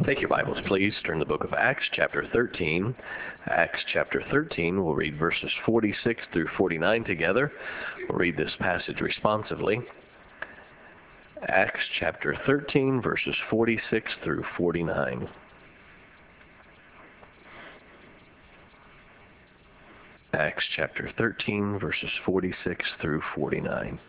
Take your Bibles, please. Turn to the book of Acts, chapter 13. Acts, chapter 13. We'll read verses 46 through 49 together. We'll read this passage responsively. Acts, chapter 13, verses 46 through 49. Acts, chapter 13, verses 46 through 49.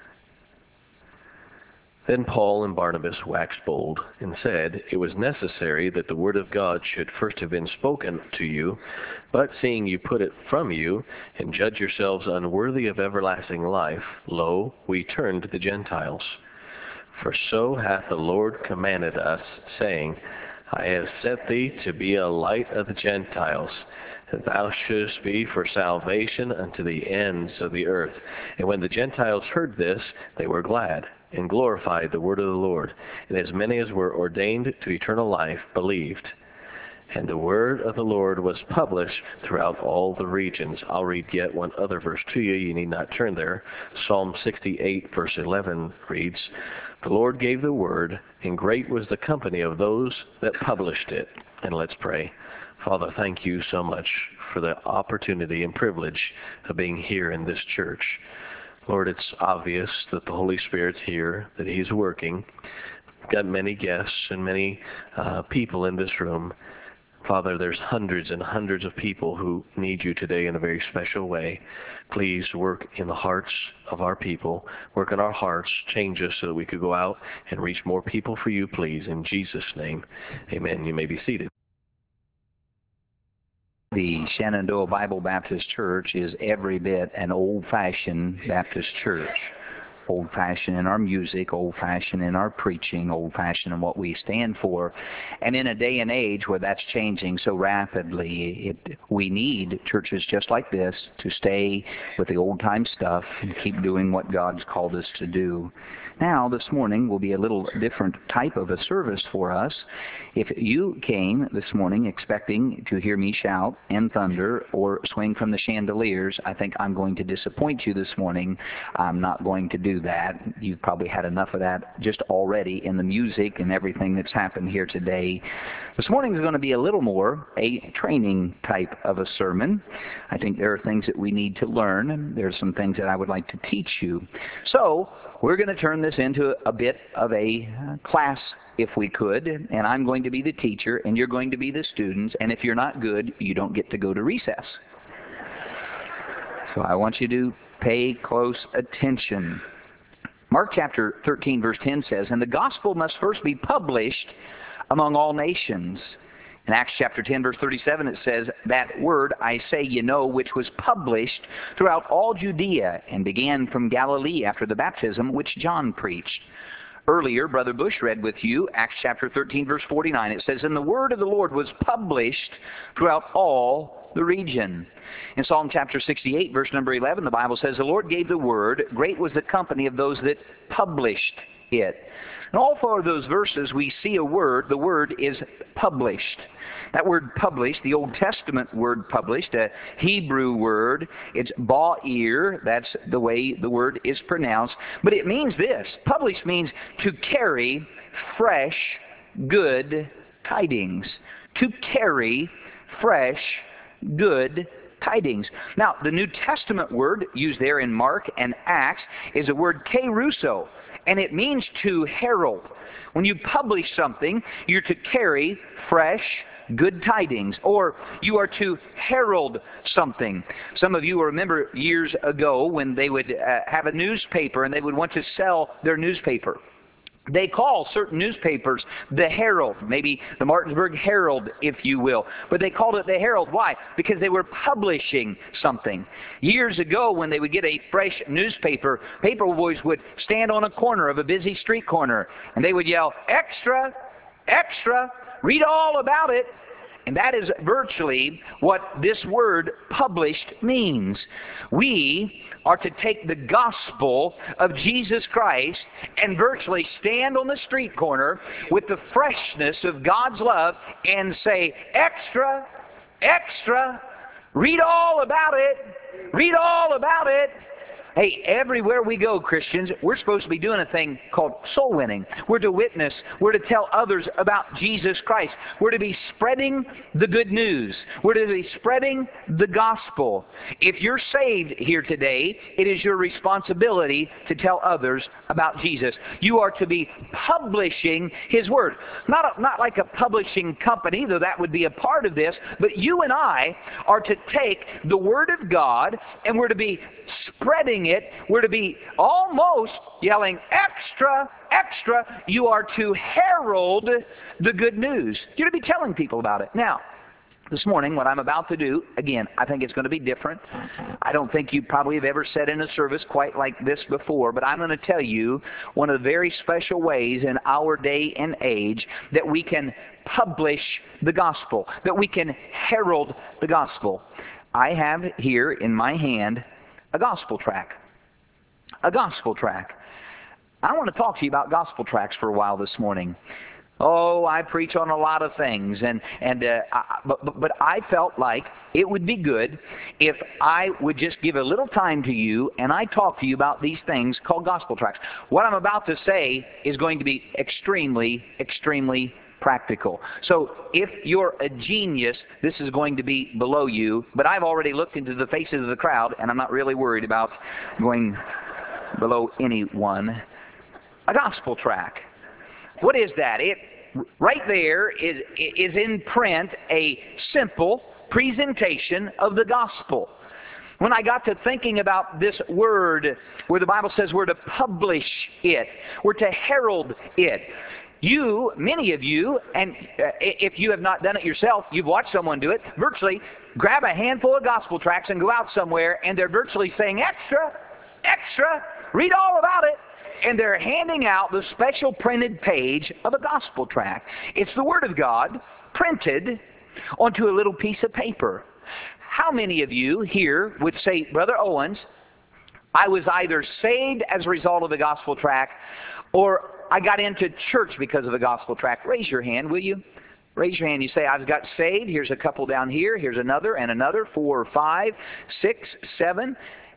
Then Paul and Barnabas waxed bold, and said, It was necessary that the word of God should first have been spoken to you, but seeing you put it from you, and judge yourselves unworthy of everlasting life, lo, we turn to the Gentiles. For so hath the Lord commanded us, saying, I have set thee to be a light of the Gentiles, that thou shouldest be for salvation unto the ends of the earth. And when the Gentiles heard this, they were glad, and glorified the word of the Lord. And as many as were ordained to eternal life believed. And the word of the Lord was published throughout all the regions. I'll read yet one other verse to you. You need not turn there. Psalm 68, verse 11 reads, The Lord gave the word, and great was the company of those that published it. And let's pray. Father, thank you so much for the opportunity and privilege of being here in this church. Lord, it's obvious that the Holy Spirit's here, that He's working. We've got many guests and many people in this room. Father, there's hundreds and hundreds of people who need you today in a very special way. Please work in the hearts of our people. Work in our hearts. Change us so that we could go out and reach more people for you, please. In Jesus' name, amen. You may be seated. The Shenandoah Bible Baptist Church is every bit an old-fashioned Baptist church. Old-fashioned in our music, old-fashioned in our preaching, old-fashioned in what we stand for. And in a day and age where that's changing so rapidly, we need churches just like this to stay with the old-time stuff and keep doing what God's called us to do. Now, this morning will be a little different type of a service for us. If you came this morning expecting to hear me shout and thunder or swing from the chandeliers, I think I'm going to disappoint you this morning. I'm not going to do that. You've probably had enough of that just already in the music and everything that's happened here today. This morning is going to be a little more a training type of a sermon. I think there are things that we need to learn, and there's some things that I would like to teach you. So, we're going to turn this into a bit of a class, if we could, and I'm going to be the teacher, and you're going to be the students, and if you're not good, you don't get to go to recess. So I want you to pay close attention. Mark chapter 13, verse 10 says, And the gospel must first be published among all nations. In Acts chapter 10, verse 37, it says, That word I say you know, which was published throughout all Judea, and began from Galilee after the baptism which John preached. Earlier, Brother Bush read with you, Acts chapter 13, verse 49. It says, And the word of the Lord was published throughout all the region. In Psalm chapter 68, verse number 11, the Bible says, The Lord gave the word, great was the company of those that published it. In all four of those verses, we see a word. The word is published. That word published, the Old Testament word published, a Hebrew word, it's ba'ir. That's the way the word is pronounced. But it means this. Published means to carry fresh, good tidings. To carry fresh, good tidings. Now, the New Testament word used there in Mark and Acts is a word kerusso, and it means to herald. When you publish something, you're to carry fresh, good tidings, or you are to herald something. Some of you remember years ago when they would have a newspaper and they would want to sell their newspaper. They call certain newspapers the Herald, maybe the Martinsburg Herald, if you will. But they called it the Herald. Why? Because they were publishing something. Years ago, when they would get a fresh newspaper, paper boys would stand on a corner of a busy street corner, and they would yell, "Extra! Extra! Read all about it!" And that is virtually what this word published means. We are to take the gospel of Jesus Christ and virtually stand on the street corner with the freshness of God's love and say, "Extra, extra, read all about it, read all about it." Hey, everywhere we go, Christians, we're supposed to be doing a thing called soul winning. We're to witness. We're to tell others about Jesus Christ. We're to be spreading the good news. We're to be spreading the gospel. If you're saved here today, it is your responsibility to tell others about Jesus. You are to be publishing His Word. Not like a publishing company, though that would be a part of this, but you and I are to take the Word of God and we're to be spreading it. We're to be almost yelling, extra, extra. You are to herald the good news. You're to be telling people about it. Now, this morning, what I'm about to do, again, I think it's going to be different. I don't think you probably have ever said in a service quite like this before, but I'm going to tell you one of the very special ways in our day and age that we can publish the gospel, that we can herald the gospel. I have here in my hand a gospel tract. A gospel tract. I want to talk to you about gospel tracts for a while this morning. Oh, I preach on a lot of things, but I felt like it would be good if I would just give a little time to you and I talk to you about these things called gospel tracts. What I'm about to say is going to be extremely, extremely practical. So if you're a genius, this is going to be below you, but I've already looked into the faces of the crowd and I'm not really worried about going below anyone. A gospel tract. What is that? Right there is in print a simple presentation of the gospel. When I got to thinking about this word, where the Bible says we're to publish it, we're to herald it. You, many of you, and if you have not done it yourself, you've watched someone do it, virtually grab a handful of gospel tracts and go out somewhere, and they're virtually saying, extra, extra, read all about it. And they're handing out the special printed page of a gospel tract. It's the Word of God printed onto a little piece of paper. How many of you here would say, Brother Owens, I was either saved as a result of the gospel tract or I got into church because of the gospel tract? Raise your hand, will you? Raise your hand. You say, I've got saved. Here's a couple down here. Here's another and another. 4 or 5, 6, 7,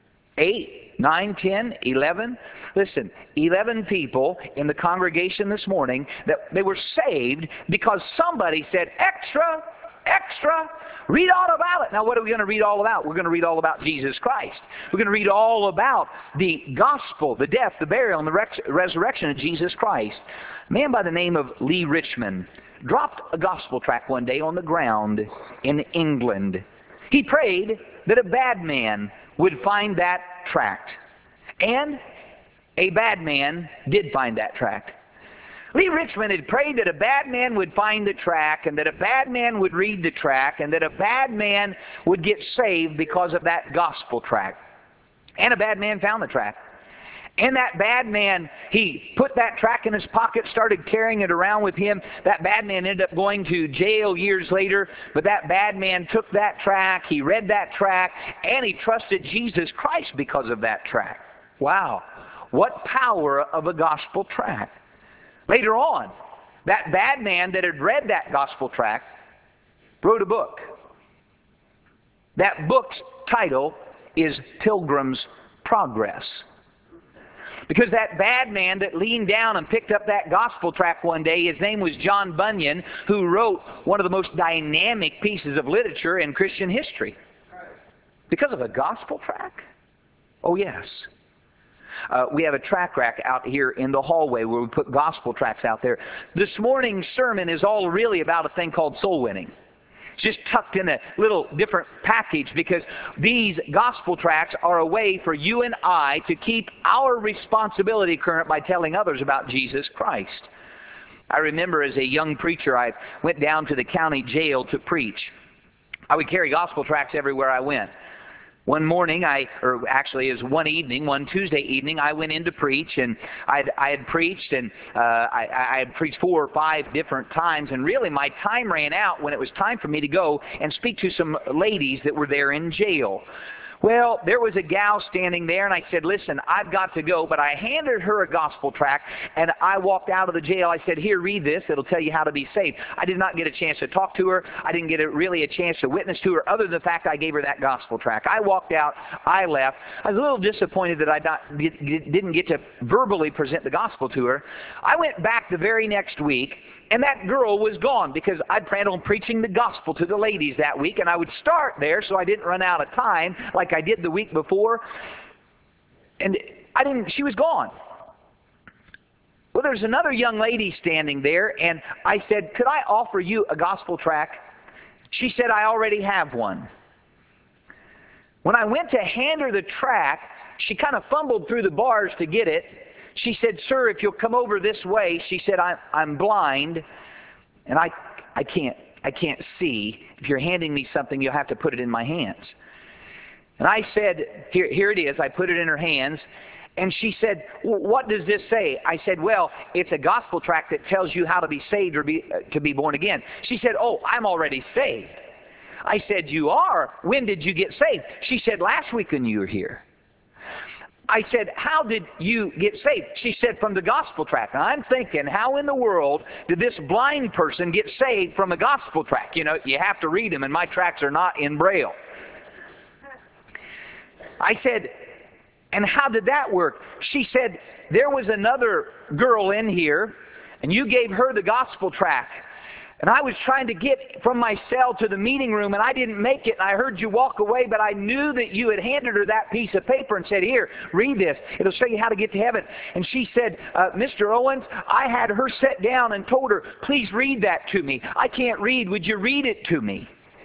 8, 9, 10, 11. Listen, 11 people in the congregation this morning that they were saved because somebody said, extra, extra, read all about it. Now, what are we going to read all about? We're going to read all about Jesus Christ. We're going to read all about the gospel, the death, the burial, and the resurrection of Jesus Christ. A man by the name of Lee Richmond dropped a gospel tract one day on the ground in England. He prayed that a bad man would find that tract. And a bad man did find that tract. Lee Richmond had prayed that a bad man would find the tract, and that a bad man would read the tract, and that a bad man would get saved because of that gospel tract. And a bad man found the tract. And that bad man, he put that tract in his pocket, started carrying it around with him. That bad man ended up going to jail years later, but that bad man took that tract, he read that tract, and he trusted Jesus Christ because of that tract. Wow. What power of a gospel tract. Later on, that bad man that had read that gospel tract wrote a book. That book's title is Pilgrim's Progress. Because that bad man that leaned down and picked up that gospel tract one day, his name was John Bunyan, who wrote one of the most dynamic pieces of literature in Christian history. Because of a gospel tract? Oh, yes. We have a tract rack out here in the hallway where we put gospel tracts out there. This morning's sermon is all really about a thing called soul winning. It's just tucked in a little different package because these gospel tracts are a way for you and I to keep our responsibility current by telling others about Jesus Christ. I remember as a young preacher, I went down to the county jail to preach. I would carry gospel tracts everywhere I went. One morning, one evening, one Tuesday evening, I went in to preach, and I had preached, and I had preached 4 or 5 different times, and really my time ran out when it was time for me to go and speak to some ladies that were there in jail. Well, there was a gal standing there, and I said, listen, I've got to go. But I handed her a gospel tract, and I walked out of the jail. I said, here, read this. It'll tell you how to be saved. I did not get a chance to talk to her. I didn't get really a chance to witness to her, other than the fact I gave her that gospel tract. I walked out. I left. I was a little disappointed that I didn't get to verbally present the gospel to her. I went back the very next week, and that girl was gone, because I'd planned on preaching the gospel to the ladies that week, and I would start there so I didn't run out of time like I did the week before. And she was gone. Well, there's another young lady standing there, and I said, could I offer you a gospel tract? She said, I already have one. When I went to hand her the tract, she kind of fumbled through the bars to get it. She said, sir, if you'll come over this way, she said, I'm blind, and I can't see. If you're handing me something, you'll have to put it in my hands. And I said, here it is. I put it in her hands. And she said, well, what does this say? I said, well, it's a gospel tract that tells you how to be saved or to be born again. She said, oh, I'm already saved. I said, you are? When did you get saved? She said, last week when you were here. I said, how did you get saved? She said, from the gospel tract. Now, I'm thinking, how in the world did this blind person get saved from a gospel tract? You know, you have to read them, and my tracts are not in Braille. I said, and how did that work? She said, there was another girl in here, and you gave her the gospel tract. And I was trying to get from my cell to the meeting room, and I didn't make it, and I heard you walk away, but I knew that you had handed her that piece of paper and said, here, read this. It'll show you how to get to heaven. And she said, Mr. Owens, I had her sit down and told her, please read that to me. I can't read. Would you read it to me?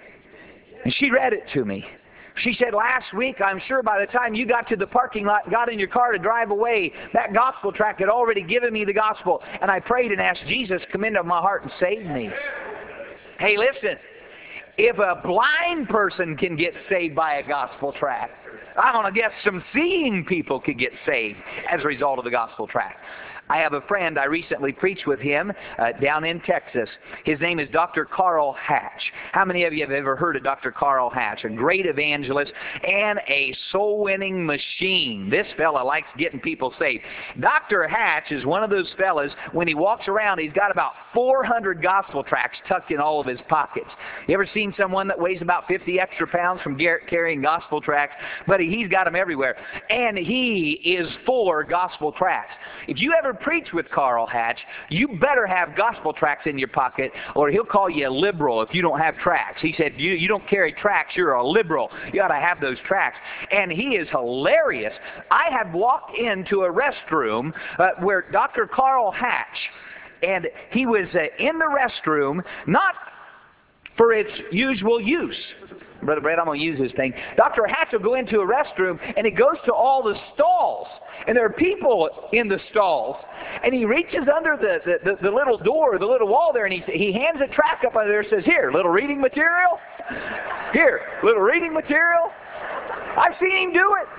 And she read it to me. She said, last week, I'm sure by the time you got to the parking lot, got in your car to drive away, that gospel tract had already given me the gospel. And I prayed and asked Jesus to come into my heart and save me. Hey, listen, if a blind person can get saved by a gospel tract, I'm going to guess some seeing people could get saved as a result of the gospel tract. I have a friend, I recently preached with him down in Texas. His name is Dr. Carl Hatch. How many of you have ever heard of Dr. Carl Hatch? A great evangelist and a soul-winning machine. This fella likes getting people saved. Dr. Hatch is one of those fellas, when he walks around, he's got about 400 gospel tracts tucked in all of his pockets. You ever seen someone that weighs about 50 extra pounds from carrying gospel tracts? But he's got them everywhere. And he is for gospel tracts. If you ever preach with Carl Hatch, you better have gospel tracts in your pocket, or he'll call you a liberal if you don't have tracts. He said, you don't carry tracts, you're a liberal. You ought to have those tracts. And he is hilarious. I have walked into a restroom where Dr. Carl Hatch, and he was in the restroom, not for its usual use. Brother Brad, I'm going to use this thing. Dr. Hatch will go into a restroom, and he goes to all the stalls. And there are people in the stalls. And he reaches under the little door, the little wall there, and he hands a tract up under there and says, here, little reading material. Here, little reading material. I've seen him do it.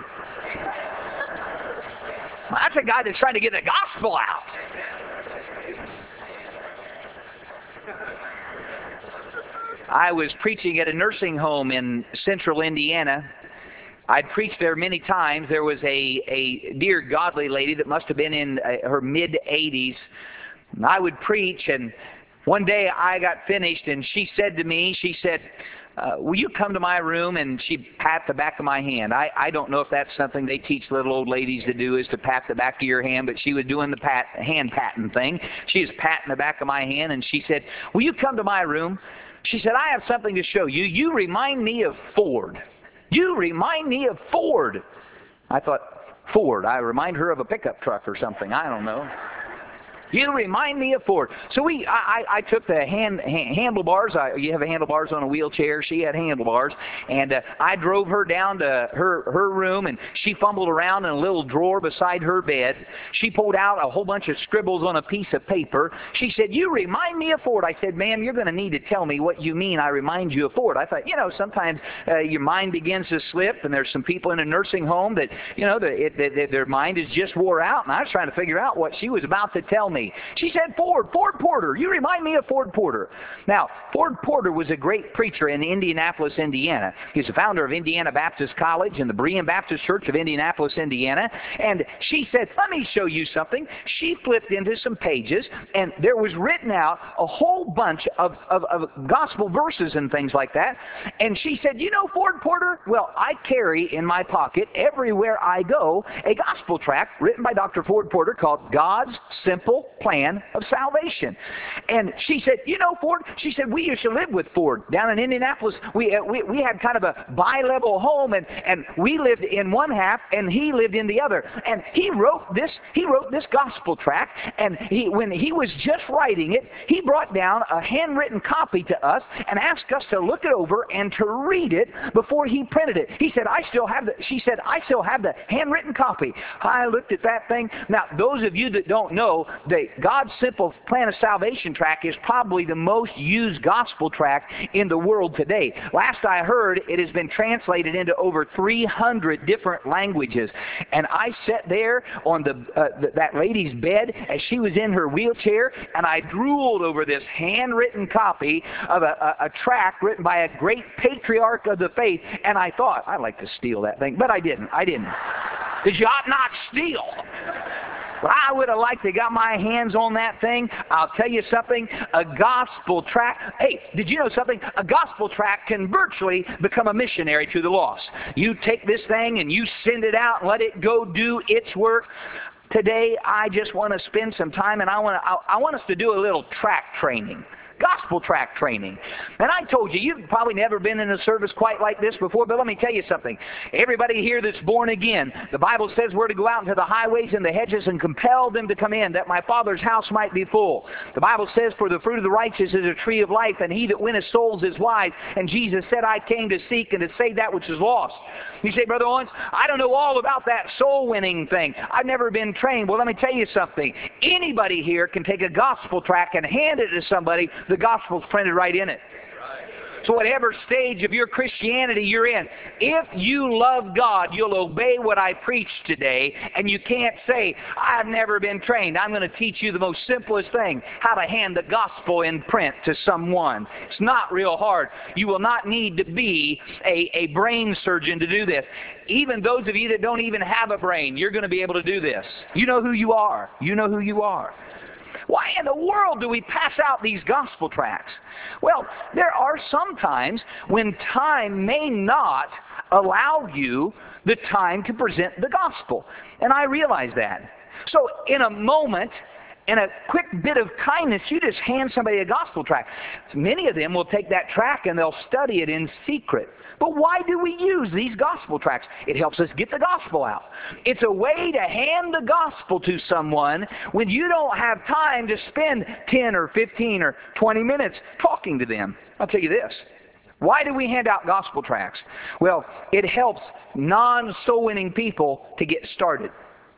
That's a guy that's trying to get the gospel out. I was preaching at a nursing home in central Indiana. I'd preached there many times. There was a dear godly lady that must have been in her mid-80s. I would preach, and one day I got finished, and she said to me, will you come to my room? And she pat the back of my hand. I don't know if that's something they teach little old ladies to do, is to pat the back of your hand, but she was doing the hand patting thing. She was patting the back of my hand, and she said, will you come to my room? She said, I have something to show you. You remind me of Ford. You remind me of Ford. I thought, Ford. I remind her of a pickup truck or something. I don't know. You remind me of Ford. So I took the handlebars. You have handlebars on a wheelchair. She had handlebars. And I drove her down to her room, and she fumbled around in a little drawer beside her bed. She pulled out a whole bunch of scribbles on a piece of paper. She said, you remind me of Ford. I said, ma'am, you're going to need to tell me what you mean I remind you of Ford. I thought, sometimes your mind begins to slip, and there's some people in a nursing home that, their mind is just wore out. And I was trying to figure out what she was about to tell me. me. She said, Ford Porter. You remind me of Ford Porter. Now, Ford Porter was a great preacher in Indianapolis, Indiana. He's the founder of Indiana Baptist College and the Berean Baptist Church of Indianapolis, Indiana. And she said, let me show you something. She flipped into some pages, and there was written out a whole bunch of gospel verses and things like that. And she said, you know Ford Porter? Well, I carry in my pocket everywhere I go a gospel tract written by Dr. Ford Porter called God's Simple Plan of Salvation. And she said, you know Ford? She said, we used to live with Ford down in Indianapolis. We had kind of a bi-level home, and we lived in one half and he lived in the other. And he wrote this gospel tract, and when he was just writing it, he brought down a handwritten copy to us and asked us to look it over and to read it before he printed it. She said, I still have the handwritten copy. I looked at that thing. Now, those of you that don't know, the God's Simple Plan of Salvation tract is probably the most used gospel tract in the world today. Last I heard, it has been translated into over 300 different languages. And I sat there on that lady's bed as she was in her wheelchair, and I drooled over this handwritten copy of a tract written by a great patriarch of the faith, and I thought, I'd like to steal that thing, but I didn't. Because you ought not steal. But I would have liked to got my hands on that thing. I'll tell you something, a gospel tract. Hey, did you know something? A gospel tract can virtually become a missionary to the lost. You take this thing and you send it out and let it go do its work. Today, I just want to spend some time, and I want us to do a little tract training. Gospel tract training. And I told you, you've probably never been in a service quite like this before, but let me tell you something. Everybody here that's born again, the Bible says we're to go out into the highways and the hedges and compel them to come in, that my Father's house might be full. The Bible says, for the fruit of the righteous is a tree of life, and he that winneth souls is wise. And Jesus said, I came to seek and to save that which is lost. You say, Brother Owens, I don't know all about that soul winning thing. I've never been trained. Well, let me tell you something. Anybody here can take a gospel tract and hand it to somebody. The gospel's printed right in it. So whatever stage of your Christianity you're in, if you love God, you'll obey what I preach today, and you can't say, I've never been trained. I'm going to teach you the most simplest thing, how to hand the gospel in print to someone. It's not real hard. You will not need to be a brain surgeon to do this. Even those of you that don't even have a brain, you're going to be able to do this. You know who you are. You know who you are. Why in the world do we pass out these gospel tracts? Well, there are some times when time may not allow you the time to present the gospel. And I realize that. So in a moment, in a quick bit of kindness, you just hand somebody a gospel tract. Many of them will take that tract and they'll study it in secret. But why do we use these gospel tracts? It helps us get the gospel out. It's a way to hand the gospel to someone when you don't have time to spend 10 or 15 or 20 minutes talking to them. I'll tell you this. Why do we hand out gospel tracts? Well, it helps non-soul winning people to get started.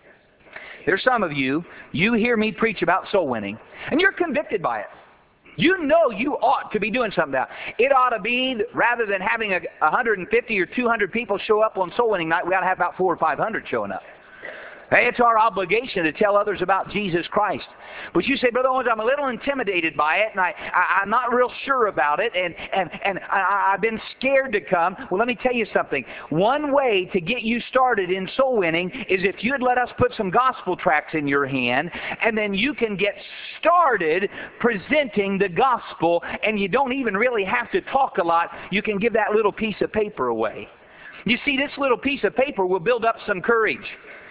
There's some of you, you hear me preach about soul winning, and you're convicted by it. You know you ought to be doing something about it. It ought to be, rather than having 150 or 200 people show up on soul winning night, we ought to have about 400 or 500 showing up. It's our obligation to tell others about Jesus Christ. But you say, Brother Owens, I'm a little intimidated by it, and I'm not real sure about it, and I've been scared to come. Well, let me tell you something. One way to get you started in soul winning is if you'd let us put some gospel tracts in your hand, and then you can get started presenting the gospel, and you don't even really have to talk a lot. You can give that little piece of paper away. You see, this little piece of paper will build up some courage.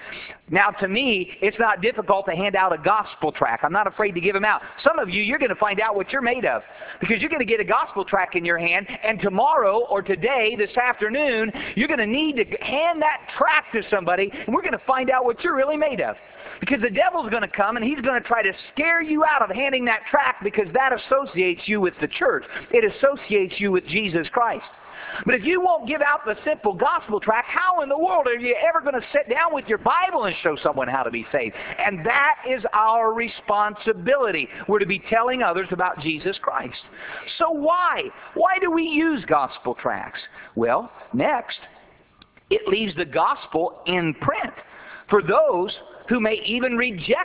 Now, to me, it's not difficult to hand out a gospel tract. I'm not afraid to give them out. Some of you, you're going to find out what you're made of, because you're going to get a gospel tract in your hand, and tomorrow or today, this afternoon, you're going to need to hand that tract to somebody, and we're going to find out what you're really made of. Because the devil's going to come, and he's going to try to scare you out of handing that tract, because that associates you with the church. It associates you with Jesus Christ. But if you won't give out the simple gospel tract, how in the world are you ever going to sit down with your Bible and show someone how to be saved? And that is our responsibility. We're to be telling others about Jesus Christ. So why? Why do we use gospel tracts? Well, next, it leaves the gospel in print for those who may even reject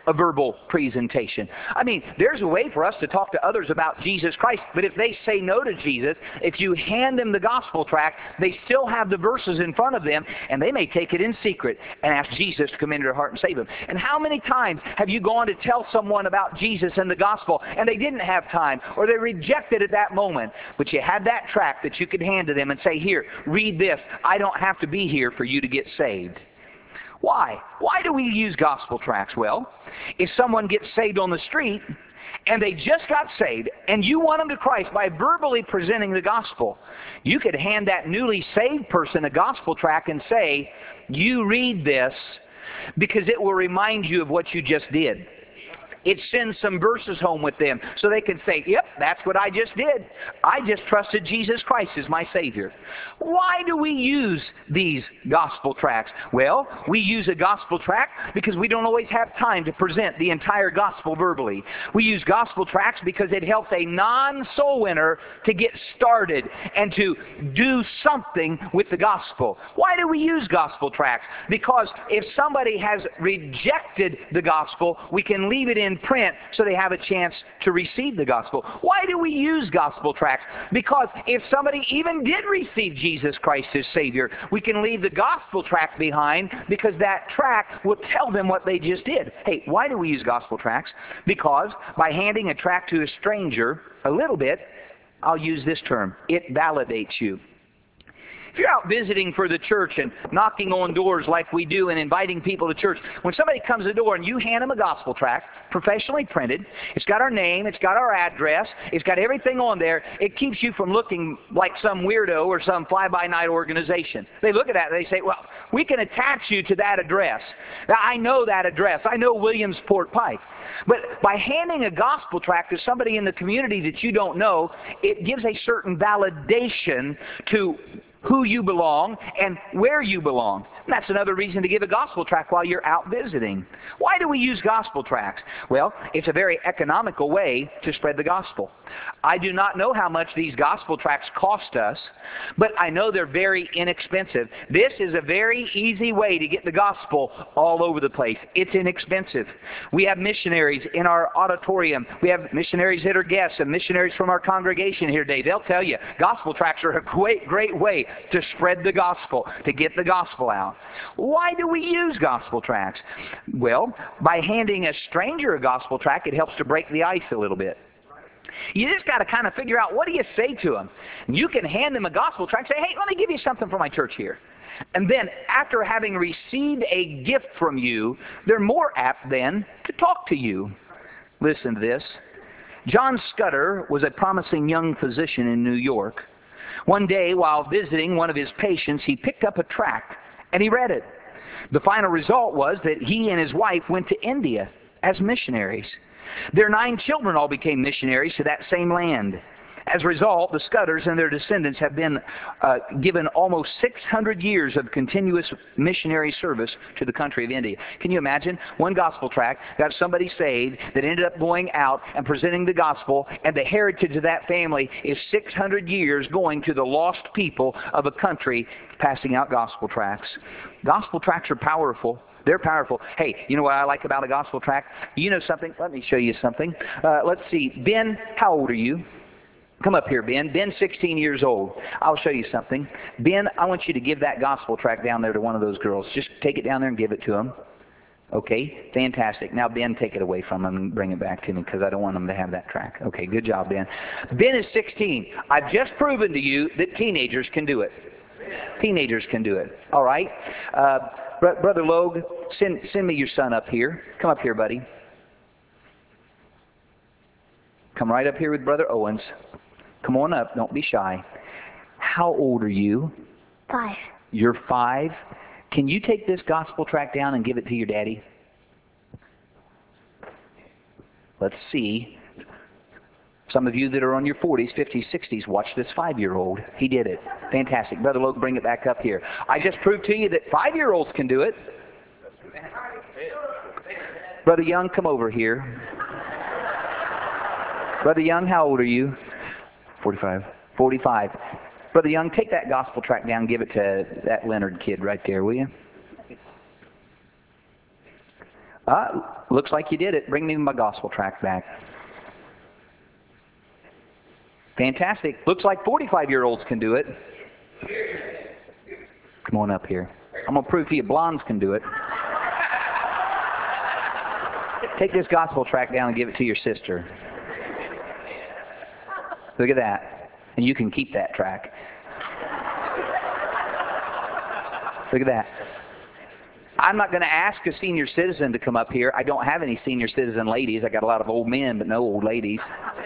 a verbal presentation. I mean, there's a way for us to talk to others about Jesus Christ, but if they say no to Jesus, if you hand them the gospel tract, they still have the verses in front of them, and they may take it in secret and ask Jesus to come into their heart and save them. And how many times have you gone to tell someone about Jesus and the gospel, and they didn't have time, or they rejected at that moment, but you had that tract that you could hand to them and say, here, read this. I don't have to be here for you to get saved. Why? Why do we use gospel tracts? Well, if someone gets saved on the street, and they just got saved, and you want them to Christ by verbally presenting the gospel, you could hand that newly saved person a gospel tract and say, you read this because it will remind you of what you just did. It sends some verses home with them so they can say, yep, that's what I just did. I just trusted Jesus Christ as my Savior. Why do we use these gospel tracts? Well, we use a gospel tract because we don't always have time to present the entire gospel verbally. We use gospel tracts because it helps a non-soul winner to get started and to do something with the gospel. Why do we use gospel tracts? Because if somebody has rejected the gospel, we can leave it in print so they have a chance to receive the gospel. Why do we use gospel tracts? Because if somebody even did receive Jesus Christ as Savior, we can leave the gospel tract behind because that tract will tell them what they just did. Hey, why do we use gospel tracts? Because by handing a tract to a stranger a little bit, I'll use this term, it validates you. If you're out visiting for the church and knocking on doors like we do and inviting people to church, when somebody comes to the door and you hand them a gospel tract, professionally printed, it's got our name, it's got our address, it's got everything on there, it keeps you from looking like some weirdo or some fly-by-night organization. They look at that and they say, well, we can attach you to that address. Now, I know that address. I know Williamsport Pike. But by handing a gospel tract to somebody in the community that you don't know, it gives a certain validation to who you belong and where you belong. And that's another reason to give a gospel tract while you're out visiting. Why do we use gospel tracts? Well, it's a very economical way to spread the gospel. I do not know how much these gospel tracts cost us, but I know they're very inexpensive. This is a very easy way to get the gospel all over the place. It's inexpensive. We have missionaries in our auditorium. We have missionaries that are guests and missionaries from our congregation here today. They'll tell you gospel tracts are a great way to spread the gospel, to get the gospel out. Why do we use gospel tracts? Well, by handing a stranger a gospel tract, it helps to break the ice a little bit. You just got to kind of figure out, what do you say to them? You can hand them a gospel tract and say, hey, let me give you something for my church here. And then after having received a gift from you, they're more apt then to talk to you. Listen to this. John Scudder was a promising young physician in New York. One day, while visiting one of his patients, he picked up a tract and he read it. The final result was that he and his wife went to India as missionaries. Their 9 children all became missionaries to that same land. As a result, the Scudders and their descendants have been given almost 600 years of continuous missionary service to the country of India. Can you imagine? One gospel tract got somebody saved that ended up going out and presenting the gospel, and the heritage of that family is 600 years going to the lost people of a country passing out gospel tracts. Gospel tracts are powerful. They're powerful. Hey, you know what I like about a gospel tract? You know something? Let me show you something. Let's see. Ben, how old are you? Come up here, Ben. Ben's 16 years old. I'll show you something. Ben, I want you to give that gospel tract down there to one of those girls. Just take it down there and give it to them. Okay, fantastic. Now, Ben, take it away from them and bring it back to me because I don't want them to have that tract. Okay, good job, Ben. Ben is 16. I've just proven to you that teenagers can do it. Teenagers can do it. All right? Brother Logue, send me your son up here. Come up here, buddy. Come right up here with Brother Owens. Come on up. Don't be shy. How old are you? 5. You're 5. Can you take this gospel tract down and give it to your daddy? Let's see. Some of you that are on your 40s, 50s, 60s, watch this 5-year-old. He did it. Fantastic. Brother Logue, bring it back up here. I just proved to you that 5-year-olds can do it. Brother Young, come over here. Brother Young, how old are you? 45. 45. Brother Young, take that gospel tract down and give it to that Leonard kid right there, will you? Looks like you did it. Bring me my gospel tract back. Fantastic. Looks like 45-year-olds can do it. Come on up here. I'm going to prove to you blondes can do it. Take this gospel tract down and give it to your sister. Look at that. And you can keep that tract. Look at that. I'm not going to ask a senior citizen to come up here. I don't have any senior citizen ladies. I got a lot of old men, but no old ladies.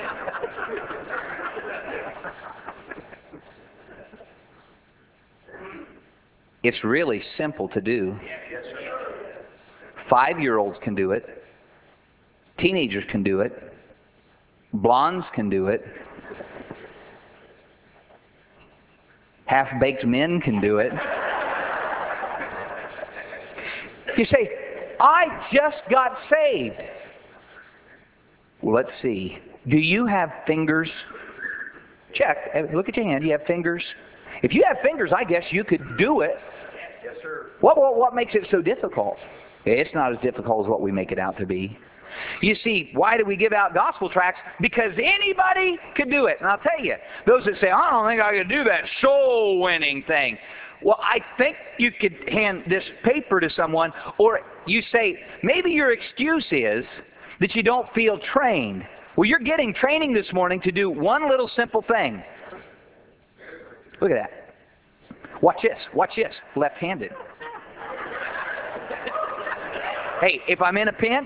It's really simple to do. 5-year-olds can do it. Teenagers can do it. Blondes can do it. Half-baked men can do it. You say, I just got saved. Well, let's see. Do you have fingers? Check. Look at your hand. Do you have fingers? If you have fingers, I guess you could do it. Yes, sir. What makes it so difficult? It's not as difficult as what we make it out to be. You see, why do we give out gospel tracts? Because anybody could do it. And I'll tell you, those that say, I don't think I could do that soul-winning thing. Well, I think you could hand this paper to someone, or you say, maybe your excuse is that you don't feel trained. Well, you're getting training this morning to do one little simple thing. Look at that. Watch this. Watch this. Left-handed. Hey, if I'm in a pinch...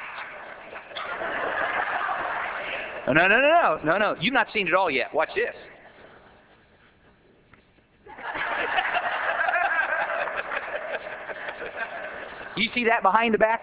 No. You've not seen it all yet. Watch this. You see that behind the back?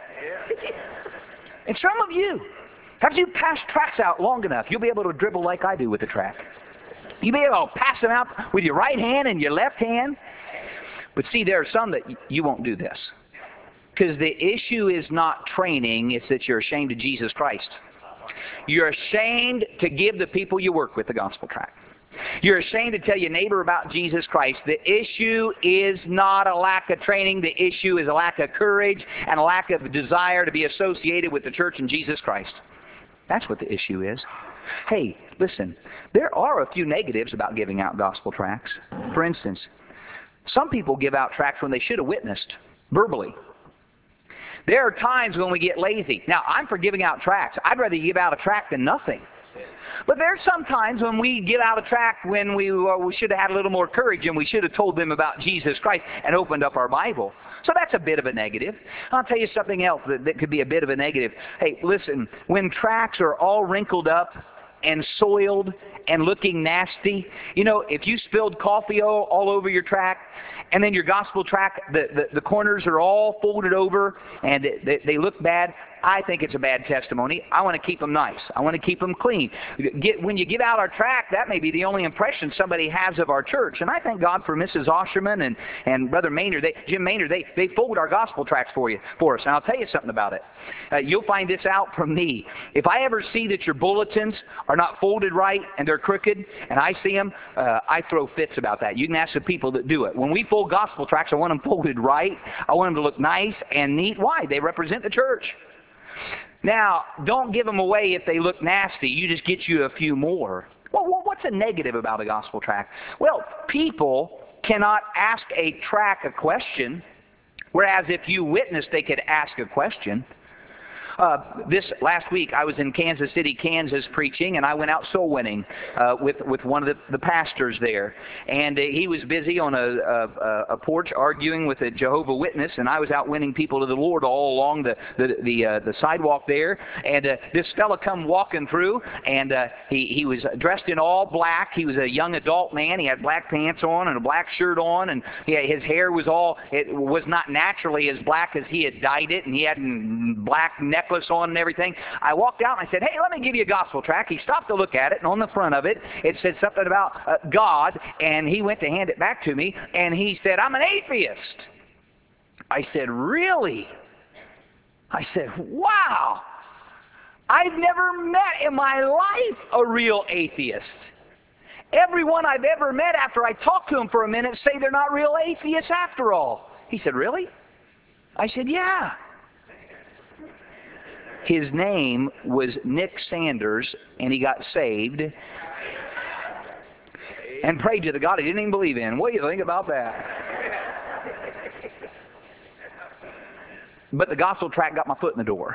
And some of you, after you pass tracts out long enough, you'll be able to dribble like I do with the tract. You'll be able to pass them out with your right hand and your left hand. But see, there are some that you won't do this. Because the issue is not training, it's that you're ashamed of Jesus Christ. You're ashamed to give the people you work with the gospel tract. You're ashamed to tell your neighbor about Jesus Christ. The issue is not a lack of training. The issue is a lack of courage and a lack of desire to be associated with the church and Jesus Christ. That's what the issue is. Hey, listen, there are a few negatives about giving out gospel tracts. For instance, some people give out tracts when they should have witnessed verbally. There are times when we get lazy. Now, I'm for giving out tracts. I'd rather give out a tract than nothing. But there's some times when we give out a tract when we should have had a little more courage and we should have told them about Jesus Christ and opened up our Bible. So that's a bit of a negative. I'll tell you something else that could be a bit of a negative. Hey, listen, when tracts are all wrinkled up and soiled and looking nasty, you know, if you spilled coffee all over your tract, and then your gospel tract, the corners are all folded over and they look bad, I think it's a bad testimony. I want to keep them nice. I want to keep them clean. When you give out our tract, that may be the only impression somebody has of our church. And I thank God for Mrs. Osherman and Brother Maynard, Jim Maynard. They fold our gospel tracts for us. And I'll tell you something about it. You'll find this out from me. If I ever see that your bulletins are not folded right and they're crooked, and I see them, I throw fits about that. You can ask the people that do it. When we fold gospel tracts, I want them folded right. I want them to look nice and neat. Why? They represent the church. Now, don't give them away if they look nasty. You just get you a few more. Well, what's a negative about a gospel tract? Well, people cannot ask a tract a question, whereas if you witness, they could ask a question. This last week, I was in Kansas City, Kansas, preaching, and I went out soul winning with one of the pastors there. And he was busy on a porch arguing with a Jehovah's Witness, and I was out winning people to the Lord all along the sidewalk there. And this fella come walking through, and he was dressed in all black. He was a young adult man. He had black pants on and a black shirt on, and his hair was not naturally as black as he had dyed it, and he had a black necklace on and everything. I walked out and I said, hey, let me give you a gospel tract. He stopped to look at it, and on the front of it, it said something about God, and he went to hand it back to me, and he said, I'm an atheist. I said, really? I said, wow. I've never met in my life a real atheist. Everyone I've ever met after I talk to them for a minute say they're not real atheists after all. He said, really? I said, yeah. His name was Nick Sanders, and he got saved and prayed to the God he didn't even believe in. What do you think about that? But the gospel tract got my foot in the door.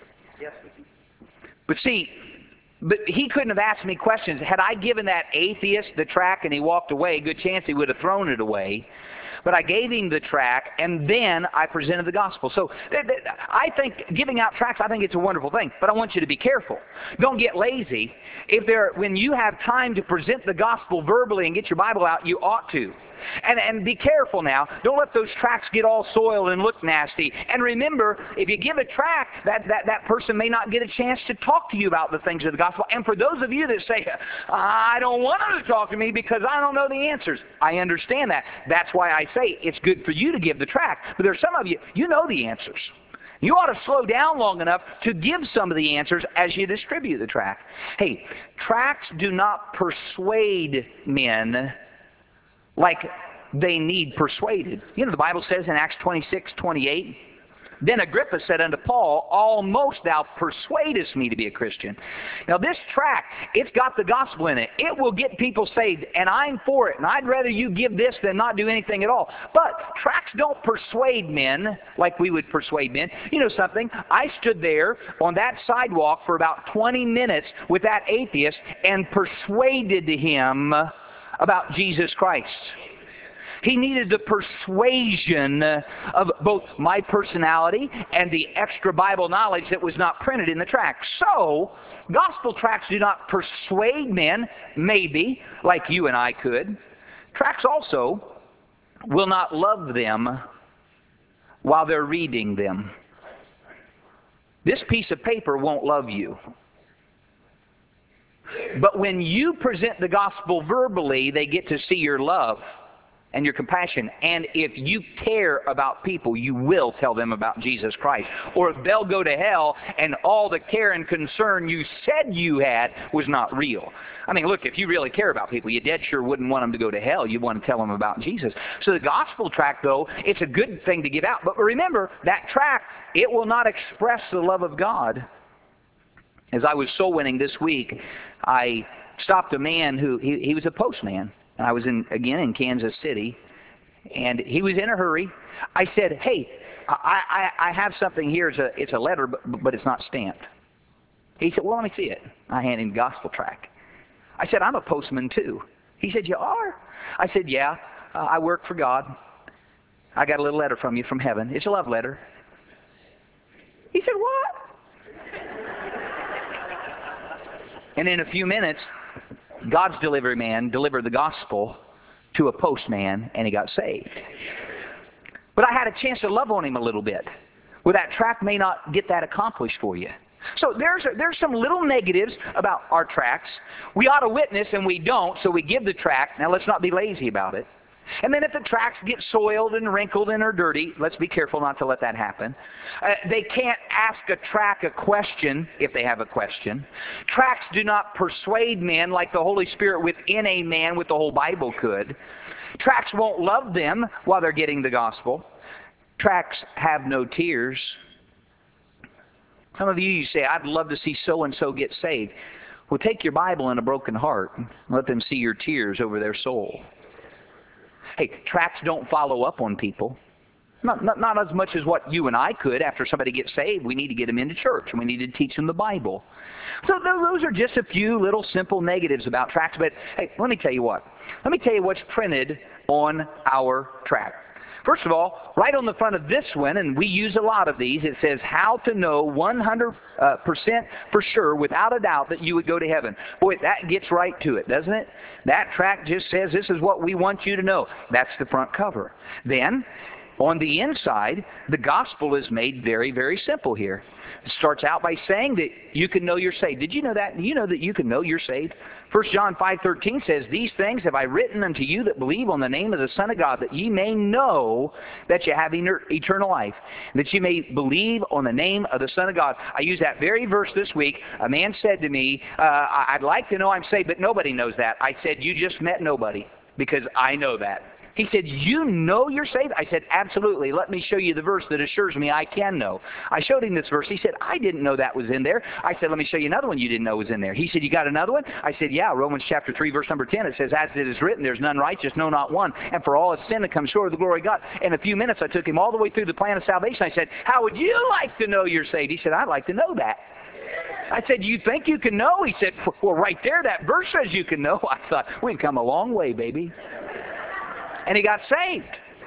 But see, he couldn't have asked me questions. Had I given that atheist the tract and he walked away, good chance he would have thrown it away. But I gave him the tract, and then I presented the gospel. So I think giving out tracts, I think it's a wonderful thing. But I want you to be careful. Don't get lazy. When you have time to present the gospel verbally and get your Bible out, you ought to. And be careful now. Don't let those tracts get all soiled and look nasty. And remember, if you give a tract, that person may not get a chance to talk to you about the things of the gospel. And for those of you that say, I don't want them to talk to me because I don't know the answers, I understand that. That's why I say it's good for you to give the tract. But there's some of you, you know the answers. You ought to slow down long enough to give some of the answers as you distribute the tract. Hey, tracts do not persuade men like they need persuaded. You know, the Bible says in Acts 26:28, then Agrippa said unto Paul, almost thou persuadest me to be a Christian. Now this tract, it's got the gospel in it. It will get people saved, and I'm for it. And I'd rather you give this than not do anything at all. But tracts don't persuade men like we would persuade men. You know something? I stood there on that sidewalk for about 20 minutes with that atheist and persuaded him about Jesus Christ. He needed the persuasion of both my personality and the extra Bible knowledge that was not printed in the tract. So, gospel tracts do not persuade men, maybe, like you and I could. Tracts also will not love them while they're reading them. This piece of paper won't love you. But when you present the gospel verbally, they get to see your love and your compassion. And if you care about people, you will tell them about Jesus Christ. Or if they'll go to hell and all the care and concern you said you had was not real. I mean, look, if you really care about people, you dead sure wouldn't want them to go to hell. You want to tell them about Jesus. So the gospel tract, though, it's a good thing to give out. But remember, that tract, it will not express the love of God. As I was soul winning this week, I stopped a man who, he was a postman. And I was again in Kansas City, and he was in a hurry. I said, hey, I have something here. It's a letter, but it's not stamped. He said, well, let me see it. I handed him the gospel tract. I said, I'm a postman too. He said, you are? I said, yeah, I work for God. I got a little letter from you from heaven. It's a love letter. He said, what? And in a few minutes, God's delivery man delivered the gospel to a postman, and he got saved. But I had a chance to love on him a little bit. Well, that tract may not get that accomplished for you. So there's some little negatives about our tracts. We ought to witness, and we don't, so we give the tract. Now, let's not be lazy about it. And then if the tracts get soiled and wrinkled and are dirty, let's be careful not to let that happen. They can't ask a tract a question if they have a question. Tracts do not persuade men like the Holy Spirit within a man with the whole Bible could. Tracts won't love them while they're getting the gospel. Tracts have no tears. Some of you say, I'd love to see so-and-so get saved. Well, take your Bible in a broken heart and let them see your tears over their soul. Hey, tracts don't follow up on people. Not as much as what you and I could. After somebody gets saved, we need to get them into church, and we need to teach them the Bible. So those are just a few little simple negatives about tracts. But hey, let me tell you what. Let me tell you what's printed on our tract. First of all, right on the front of this one, and we use a lot of these, it says, how to know 100% for sure, without a doubt, that you would go to heaven. Boy, that gets right to it, doesn't it? That tract just says, this is what we want you to know. That's the front cover. Then, on the inside, the gospel is made very, very simple here. It starts out by saying that you can know you're saved. Did you know that? Do you know that you can know you're saved? 1 John 5:13 says, these things have I written unto you that believe on the name of the Son of God, that ye may know that you have eternal life, that you may believe on the name of the Son of God. I used that very verse this week. A man said to me, I'd like to know I'm saved, but nobody knows that. I said, you just met nobody, because I know that. He said, you know you're saved? I said, absolutely. Let me show you the verse that assures me I can know. I showed him this verse. He said, I didn't know that was in there. I said, let me show you another one you didn't know was in there. He said, you got another one? I said, yeah, Romans chapter 3, verse number 10. It says, as it is written, there's none righteous, no, not one. And for all have sinned and come short of the glory of God. In a few minutes, I took him all the way through the plan of salvation. I said, how would you like to know you're saved? He said, I'd like to know that. I said, you think you can know? He said, well, right there, that verse says you can know. I thought, we've come a long way, baby. And he got saved.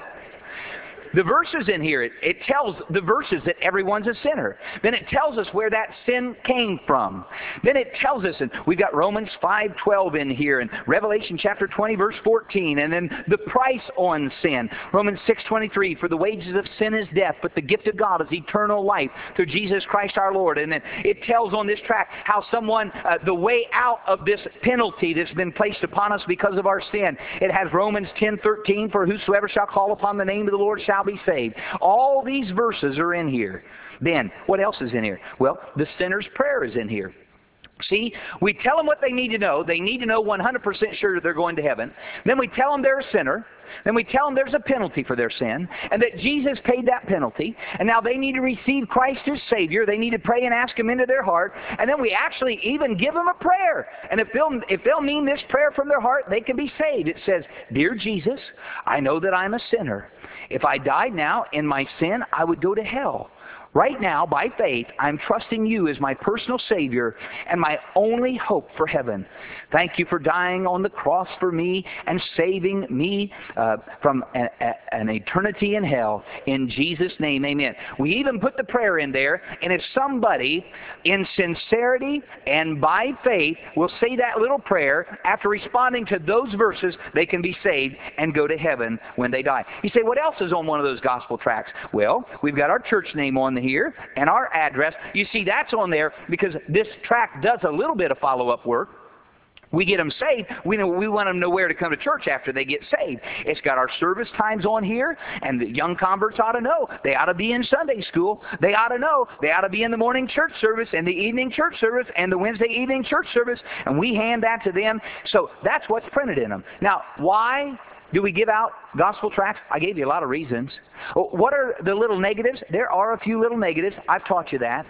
The verses in here, it tells the verses that everyone's a sinner. Then it tells us where that sin came from. Then it tells us, and we've got Romans 5:12 in here, and Revelation chapter 20, verse 14, and then the price on sin. Romans 6:23, for the wages of sin is death, but the gift of God is eternal life through Jesus Christ our Lord. And then it tells on this track how someone, the way out of this penalty that's been placed upon us because of our sin. It has Romans 10:13, for whosoever shall call upon the name of the Lord shall be saved. All these verses are in here. Then, what else is in here? Well, the sinner's prayer is in here. See, we tell them what they need to know. They need to know 100% sure that they're going to heaven. Then we tell them they're a sinner. Then we tell them there's a penalty for their sin, and that Jesus paid that penalty, and now they need to receive Christ as Savior. They need to pray and ask Him into their heart, and then we actually even give them a prayer. And if they'll mean this prayer from their heart, they can be saved. It says, Dear Jesus, I know that I'm a sinner. If I died now in my sin, I would go to hell. Right now, by faith, I'm trusting you as my personal Savior and my only hope for heaven. Thank you for dying on the cross for me and saving me from an eternity in hell. In Jesus' name, amen. We even put the prayer in there, and if somebody in sincerity and by faith will say that little prayer, after responding to those verses, they can be saved and go to heaven when they die. You say, what else is on one of those gospel tracts? Well, we've got our church name on here and our address. You see, that's on there because this tract does a little bit of follow-up work. We get them saved. We want them to know where to come to church after they get saved. It's got our service times on here, and the young converts ought to know. They ought to be in Sunday school. They ought to know. They ought to be in the morning church service and the evening church service and the Wednesday evening church service, and we hand that to them. So that's what's printed in them. Now, why do we give out gospel tracts? I gave you a lot of reasons. What are the little negatives? There are a few little negatives. I've taught you that.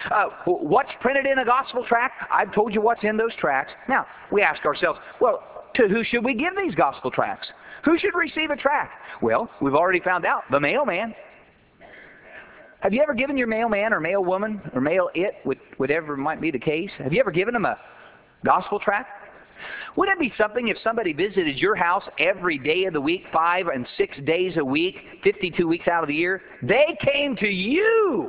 What's printed in a gospel tract? I've told you what's in those tracts. Now, we ask ourselves, well, to who should we give these gospel tracts? Who should receive a tract? Well, we've already found out, the mailman. Have you ever given your mailman or mailwoman or mail-it, whatever might be the case, have you ever given them a gospel tract? Wouldn't it be something if somebody visited your house every day of the week, 5 and 6 days a week, 52 weeks out of the year? They came to you.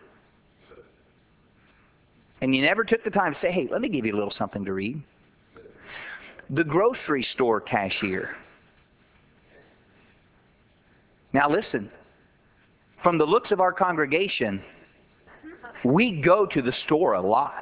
And you never took the time to say, hey, let me give you a little something to read. The grocery store cashier. Now listen, from the looks of our congregation, we go to the store a lot.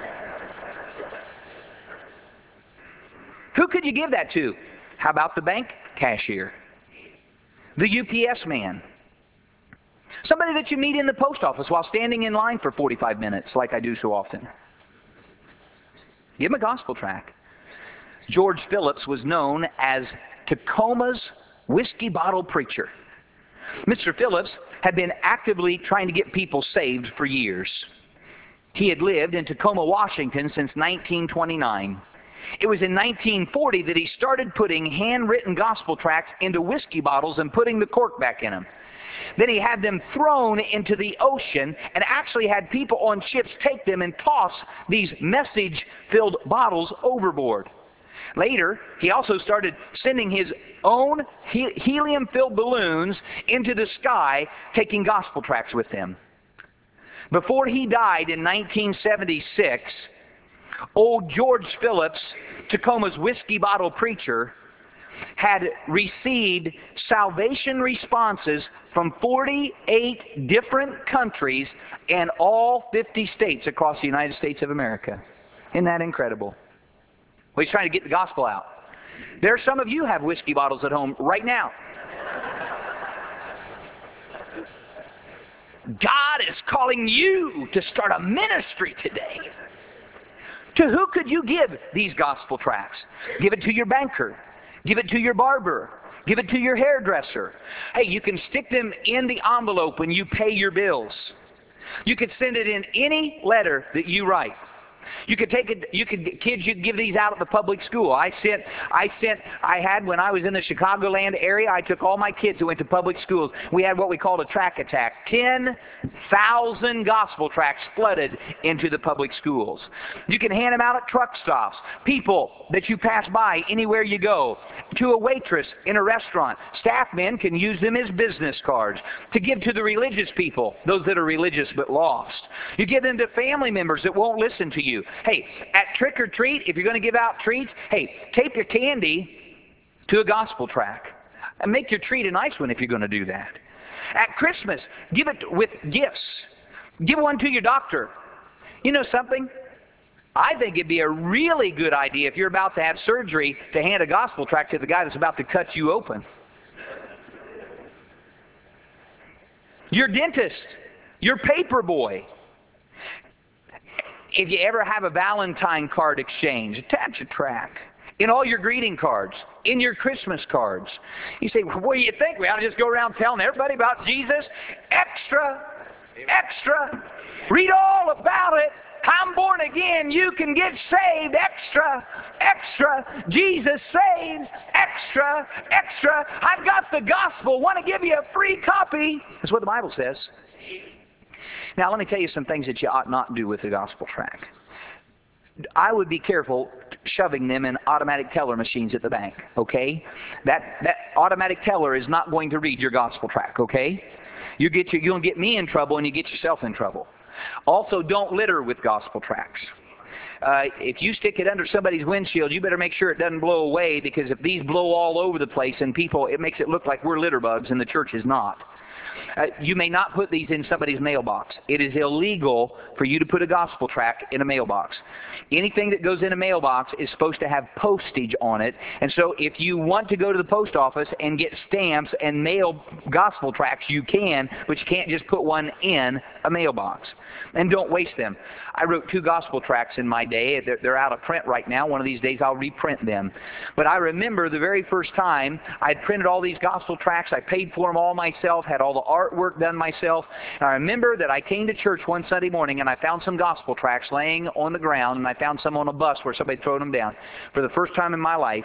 Who could you give that to? How about the bank cashier? The UPS man? Somebody that you meet in the post office while standing in line for 45 minutes, like I do so often. Give him a gospel tract. George Phillips was known as Tacoma's whiskey bottle preacher. Mr. Phillips had been actively trying to get people saved for years. He had lived in Tacoma, Washington since 1929. It was in 1940 that he started putting handwritten gospel tracts into whiskey bottles and putting the cork back in them. Then he had them thrown into the ocean and actually had people on ships take them and toss these message-filled bottles overboard. Later, he also started sending his own helium-filled balloons into the sky, taking gospel tracts with them. Before he died in 1976, old George Phillips, Tacoma's whiskey bottle preacher, had received salvation responses from 48 different countries and all 50 states across the United States of America. Isn't that incredible? Well, he's trying to get the gospel out. There are some of you have whiskey bottles at home right now. God is calling you to start a ministry today. To who could you give these gospel tracts? Give it to your banker. Give it to your barber. Give it to your hairdresser. Hey, you can stick them in the envelope when you pay your bills. You could send it in any letter that you write. You could take it. You could give these out at the public school. I had when I was in the Chicagoland area. I took all my kids who went to public schools. We had what we called a tract attack. 10,000 gospel tracts flooded into the public schools. You can hand them out at truck stops. People that you pass by anywhere you go. To a waitress in a restaurant. Staff men can use them as business cards to give to the religious people, those that are religious but lost. You give them to family members that won't listen to you. Hey, at trick or treat, if you're going to give out treats, hey, tape your candy to a gospel tract. And make your treat a nice one if you're going to do that. At Christmas, give it with gifts. Give one to your doctor. You know something? I think it'd be a really good idea if you're about to have surgery to hand a gospel tract to the guy that's about to cut you open. Your dentist, your paper boy. If you ever have a Valentine card exchange, attach a tract. In all your greeting cards, in your Christmas cards. You say, well, what do you think? We ought to just go around telling everybody about Jesus? Extra! Extra! Read all about it. I'm born again. You can get saved. Extra! Extra! Jesus saves. Extra! Extra! I've got the gospel. Want to give you a free copy. That's what the Bible says. Now, let me tell you some things that you ought not do with the gospel tract. I would be careful shoving them in automatic teller machines at the bank, okay? That automatic teller is not going to read your gospel tract, okay? You're going to get me in trouble and you get yourself in trouble. Also, don't litter with gospel tracts. If you stick it under somebody's windshield, you better make sure it doesn't blow away, because if these blow all over the place and people, it makes it look like we're litter bugs and the church is not. You may not put these in somebody's mailbox. It is illegal for you to put a gospel tract in a mailbox. Anything that goes in a mailbox is supposed to have postage on it. And so if you want to go to the post office and get stamps and mail gospel tracts, you can, but you can't just put one in a mailbox. And don't waste them. I wrote 2 gospel tracts in my day. They're out of print right now. One of these days I'll reprint them. But I remember the very first time I'd printed all these gospel tracts. I paid for them all myself, had all the artwork done myself. And I remember that I came to church one Sunday morning and I found some gospel tracts laying on the ground, and I found some on a bus where somebody threw them down. For the first time in my life,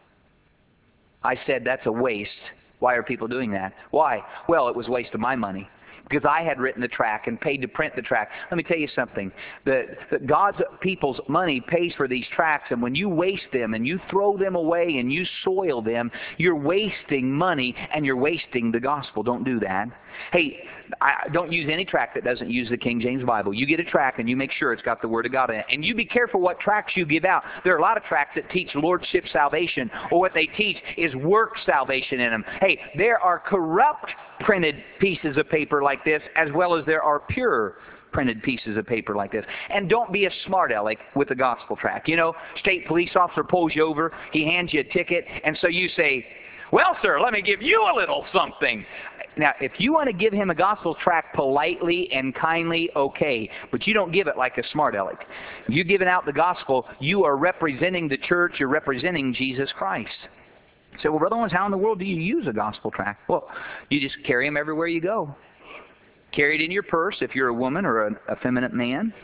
I said, that's a waste. Why are people doing that? Why? Well, it was a waste of my money, because I had written the tract and paid to print the tract. Let me tell you something. God's people's money pays for these tracts, and when you waste them and you throw them away and you soil them, you're wasting money and you're wasting the gospel. Don't do that. Hey, don't use any tract that doesn't use the King James Bible. You get a tract and you make sure it's got the Word of God in it. And you be careful what tracts you give out. There are a lot of tracts that teach Lordship salvation, or what they teach is work salvation in them. Hey, there are corrupt printed pieces of paper like this, as well as there are pure printed pieces of paper like this. And don't be a smart aleck with the gospel tract. You know, state police officer pulls you over, he hands you a ticket, and so you say, well, sir, let me give you a little something. Now, if you want to give him a gospel tract politely and kindly, okay, but you don't give it like a smart aleck. If you're giving out the gospel, you are representing the church, you're representing Jesus Christ. So, well, Brother Owens, how in the world do you use a gospel tract? Well, you just carry them everywhere you go. Carry it in your purse if you're a woman or an effeminate man.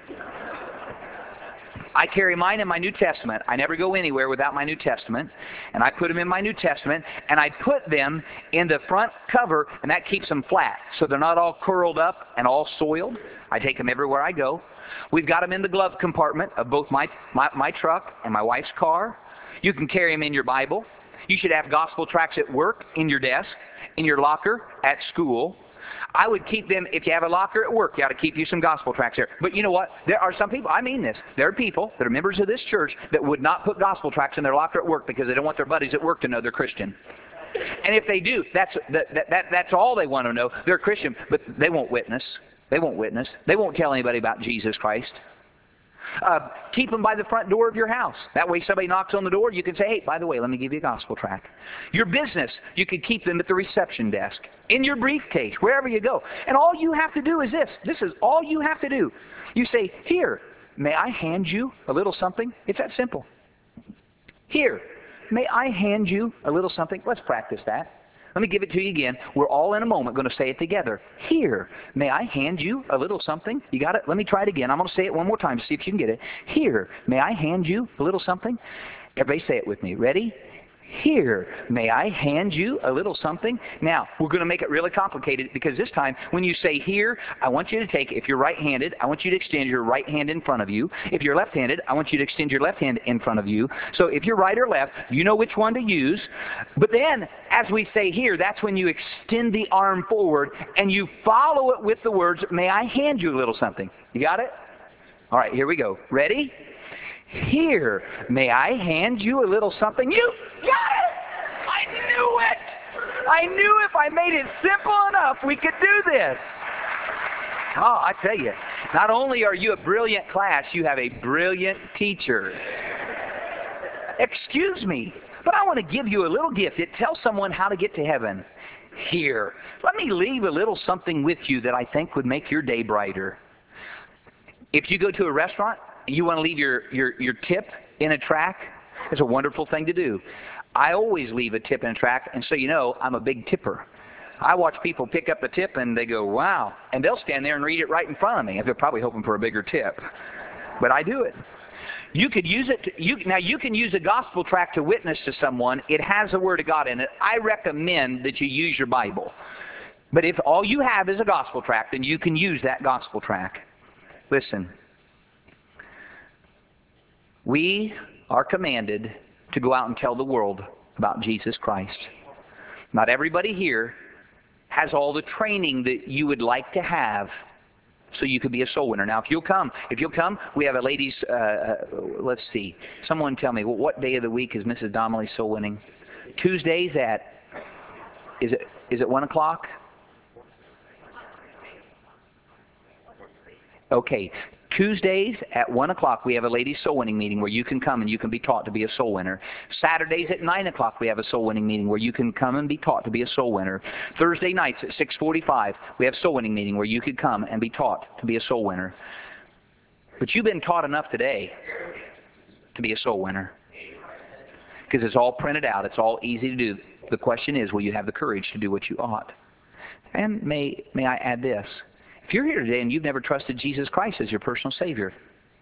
I carry mine in my New Testament. I never go anywhere without my New Testament. And I put them in my New Testament, and I put them in the front cover, and that keeps them flat, so they're not all curled up and all soiled. I take them everywhere I go. We've got them in the glove compartment of both my truck and my wife's car. You can carry them in your Bible. You should have gospel tracts at work, in your desk, in your locker, at school. I would keep them, if you have a locker at work, you ought to keep you some gospel tracts there. But you know what? There are some people, I mean this, there are people that are members of this church that would not put gospel tracts in their locker at work because they don't want their buddies at work to know they're Christian. And if they do, that's all they want to know. They're Christian, but they won't witness. They won't witness. They won't tell anybody about Jesus Christ. Keep them by the front door of your house. That way somebody knocks on the door, you can say, hey, by the way, let me give you a gospel tract. Your business, you can keep them at the reception desk, in your briefcase, wherever you go. And all you have to do is this. This is all you have to do. You say, here, may I hand you a little something? It's that simple. Here, may I hand you a little something? Let's practice that. Let me give it to you again. We're all in a moment going to say it together. Here, may I hand you a little something? You got it? Let me try it again. I'm going to say it one more time to see if you can get it. Here, may I hand you a little something? Everybody say it with me. Ready? Here, may I hand you a little something? Now, we're going to make it really complicated because this time, when you say here, I want you to take, if you're right-handed, I want you to extend your right hand in front of you. If you're left-handed, I want you to extend your left hand in front of you. So if you're right or left, you know which one to use. But then, as we say here, that's when you extend the arm forward and you follow it with the words, may I hand you a little something? You got it? All right, here we go. Ready? Here, may I hand you a little something? You got it! I knew it! I knew if I made it simple enough, we could do this. Oh, I tell you, not only are you a brilliant class, you have a brilliant teacher. Excuse me, but I want to give you a little gift. It tells someone how to get to heaven. Here, let me leave a little something with you that I think would make your day brighter. If you go to a restaurant, you want to leave your tip in a track, it's a wonderful thing to do. I always leave a tip in a track, and so you know, I'm a big tipper. I watch people pick up the tip, and they go, wow. And they'll stand there and read it right in front of me. They're probably hoping for a bigger tip. But I do it. You could use it. Now, you can use a gospel tract to witness to someone. It has the Word of God in it. I recommend that you use your Bible. But if all you have is a gospel tract, then you can use that gospel tract. Listen. We are commanded to go out and tell the world about Jesus Christ. Not everybody here has all the training that you would like to have so you could be a soul winner. Now, if you'll come, we have a ladies, let's see. Someone tell me, well, what day of the week is Mrs. Donnelly soul winning? Tuesdays at, is it 1 o'clock? Okay. Tuesdays at 1 o'clock, we have a ladies' soul winning meeting where you can come and you can be taught to be a soul winner. Saturdays at 9 o'clock, we have a soul winning meeting where you can come and be taught to be a soul winner. Thursday nights at 6:45, we have a soul winning meeting where you could come and be taught to be a soul winner. But you've been taught enough today to be a soul winner. Because it's all printed out. It's all easy to do. The question is, will you have the courage to do what you ought? And may I add this? If you're here today and you've never trusted Jesus Christ as your personal Savior,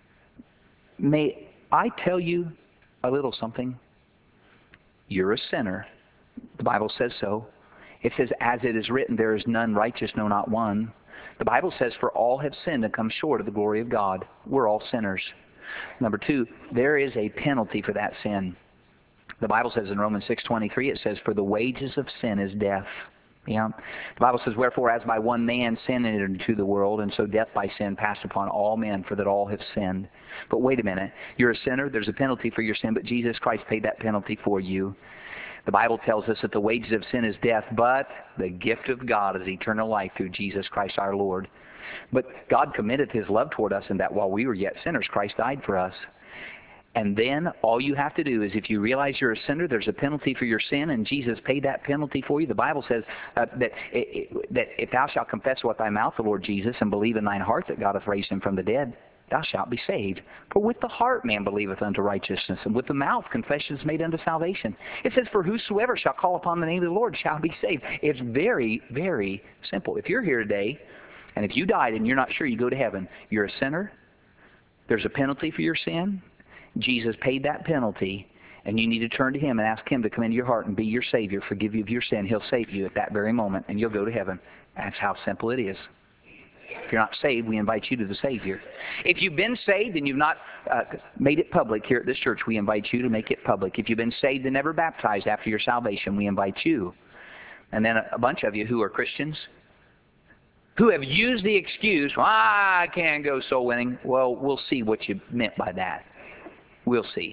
may I tell you a little something? You're a sinner. The Bible says so. It says, as it is written, there is none righteous, no, not one. The Bible says, for all have sinned and come short of the glory of God. We're all sinners. Number two, there is a penalty for that sin. The Bible says in Romans 6:23, it says, for the wages of sin is death. Yeah. The Bible says, wherefore as by one man sin entered into the world, and so death by sin passed upon all men, for that all have sinned. But wait a minute. You're a sinner. There's a penalty for your sin, but Jesus Christ paid that penalty for you. The Bible tells us that the wages of sin is death, but the gift of God is eternal life through Jesus Christ our Lord. But God committed His love toward us in that while we were yet sinners, Christ died for us. And then all you have to do is if you realize you're a sinner, there's a penalty for your sin, and Jesus paid that penalty for you. The Bible says that if thou shalt confess with thy mouth the Lord Jesus and believe in thine heart that God hath raised Him from the dead, thou shalt be saved. For with the heart man believeth unto righteousness, and with the mouth confession is made unto salvation. It says, for whosoever shall call upon the name of the Lord shall be saved. It's very, very simple. If you're here today, and if you died and you're not sure you go to heaven, you're a sinner, there's a penalty for your sin, Jesus paid that penalty, and you need to turn to Him and ask Him to come into your heart and be your Savior, forgive you of your sin. He'll save you at that very moment, and you'll go to heaven. That's how simple it is. If you're not saved, we invite you to the Savior. If you've been saved and you've not made it public here at this church, we invite you to make it public. If you've been saved and never baptized after your salvation, we invite you. And then a bunch of you who are Christians, who have used the excuse, well, I can't go soul winning. Well, we'll see what you meant by that. We'll see.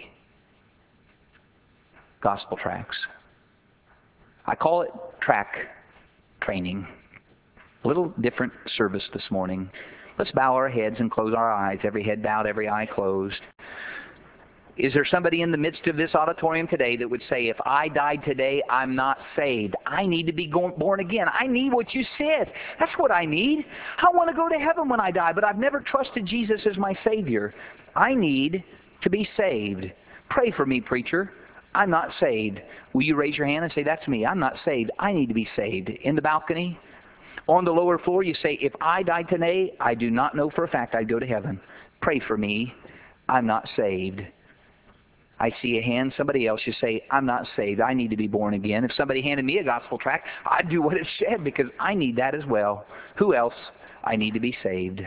Gospel tracts. I call it track training. A little different service this morning. Let's bow our heads and close our eyes. Every head bowed, every eye closed. Is there somebody in the midst of this auditorium today that would say, if I died today, I'm not saved? I need to be born again. I need what you said. That's what I need. I want to go to heaven when I die, but I've never trusted Jesus as my Savior. I need to be saved. Pray for me, preacher. I'm not saved. Will you raise your hand and say, that's me. I'm not saved. I need to be saved. In the balcony, on the lower floor, you say, if I died today, I do not know for a fact I'd go to heaven. Pray for me. I'm not saved. I see a hand. Somebody else, you say, I'm not saved. I need to be born again. If somebody handed me a gospel tract, I'd do what it said because I need that as well. Who else? I need to be saved.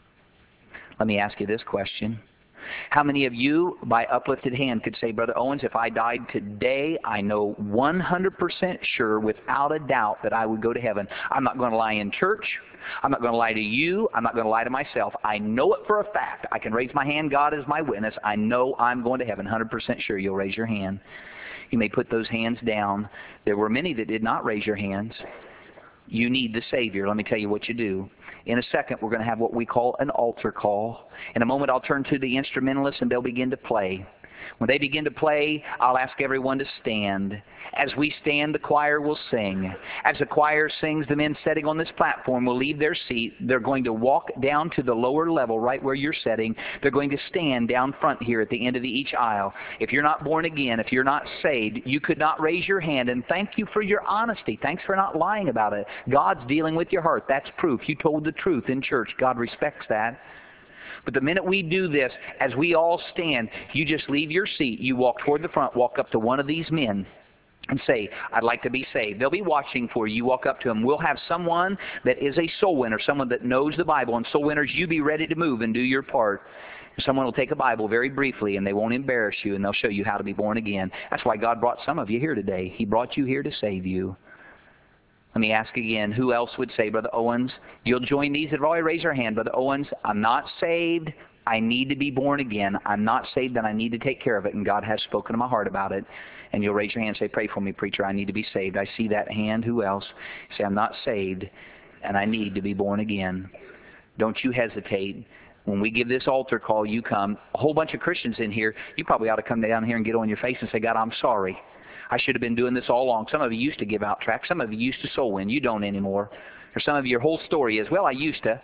Let me ask you this question. How many of you, by uplifted hand, could say, Brother Owens, if I died today, I know 100% sure, without a doubt, that I would go to heaven. I'm not going to lie in church. I'm not going to lie to you. I'm not going to lie to myself. I know it for a fact. I can raise my hand. God is my witness. I know I'm going to heaven. 100% sure. You'll raise your hand. You may put those hands down. There were many that did not raise your hands. You need the Savior. Let me tell you what you do. In a second, we're going to have what we call an altar call. In a moment, I'll turn to the instrumentalists, and they'll begin to play. When they begin to play, I'll ask everyone to stand. As we stand, the choir will sing. As the choir sings, the men sitting on this platform will leave their seat. They're going to walk down to the lower level, right where you're sitting. They're going to stand down front here at the end of each aisle. If you're not born again, if you're not saved, you could not raise your hand. And thank you for your honesty. Thanks for not lying about it. God's dealing with your heart. That's proof. You told the truth in church. God respects that. But the minute we do this, as we all stand, you just leave your seat. You walk toward the front, walk up to one of these men and say, I'd like to be saved. They'll be watching for you. You walk up to them. We'll have someone that is a soul winner, someone that knows the Bible. And soul winners, you be ready to move and do your part. Someone will take a Bible very briefly, and they won't embarrass you, and they'll show you how to be born again. That's why God brought some of you here today. He brought you here to save you. Let me ask again, who else would say, Brother Owens, you'll join these that have already raised their hand. Brother Owens, I'm not saved. I need to be born again. I'm not saved, and I need to take care of it, and God has spoken to my heart about it. And you'll raise your hand and say, pray for me, preacher. I need to be saved. I see that hand. Who else? Say, I'm not saved, and I need to be born again. Don't you hesitate. When we give this altar call, you come. A whole bunch of Christians in here, you probably ought to come down here and get on your face and say, God, I'm sorry. I should have been doing this all along. Some of you used to give out tracts. Some of you used to soul win. You don't anymore. Or some of your whole story is, well, I used to.